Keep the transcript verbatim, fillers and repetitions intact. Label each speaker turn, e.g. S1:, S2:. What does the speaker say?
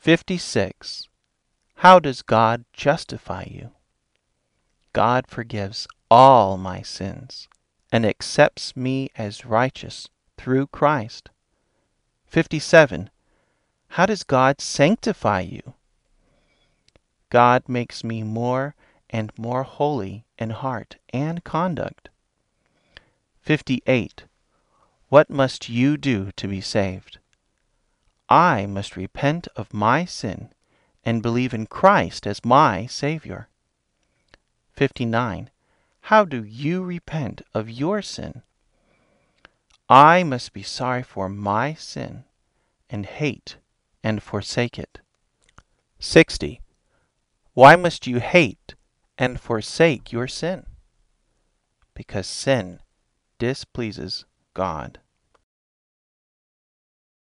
S1: fifty-six. How does God justify you? God forgives all my sins and accepts me as righteous through Christ. fifty-seven. How does God sanctify you? God makes me more and more holy in heart and conduct. fifty-eight. What must you do to be saved? I must repent of my sin and believe in Christ as my Savior. fifty-nine. How do you repent of your sin? I must be sorry for my sin and hate and forsake it. sixty. Why must you hate and forsake your sin? Because sin displeases God.